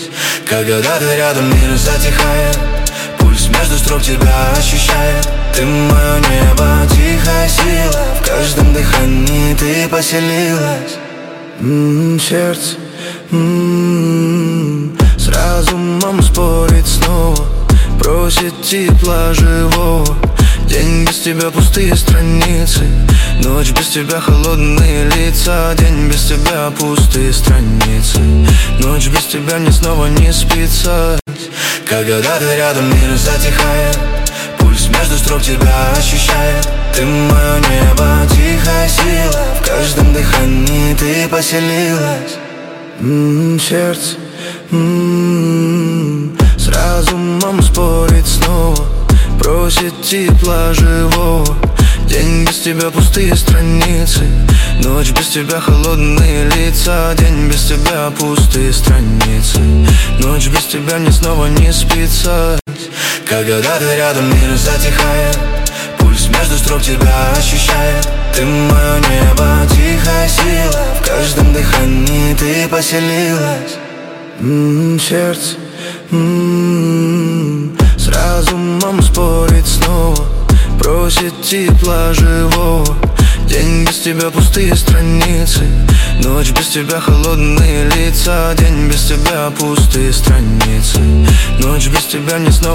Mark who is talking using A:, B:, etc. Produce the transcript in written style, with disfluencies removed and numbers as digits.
A: Когда ты рядом, мир затихает, пульс между строк тебя ощущает. Ты мое небо, тихая сила, в каждом дыхании ты поселилась. Сердце с разумом спорит снова, просит тепла живого. День без тебя пустые страницы, ночь без тебя холодные лица. День без тебя пустые страницы, ночь без тебя мне снова не спится. Когда ты рядом, мир затихает, пульс между строк тебя ощущает. Ты мое небо, тихая сила, в каждом дыхании ты поселилась. Сердце с разумом спорит снова, просит тепла живого. День без тебя пустые страницы, ночь без тебя холодные лица. День без тебя пустые страницы, ночь без тебя мне снова не спится. Когда ты рядом, мир затихает, пульс между строк тебя ощущает. Ты мое небо, тихая сила, в каждом дыхании ты поселилась. Сердце с разумом спорит снова, просит тепла живого. День без тебя пустые страницы, ночь без тебя холодные лица. День без тебя пустые страницы, ночь без тебя мне снова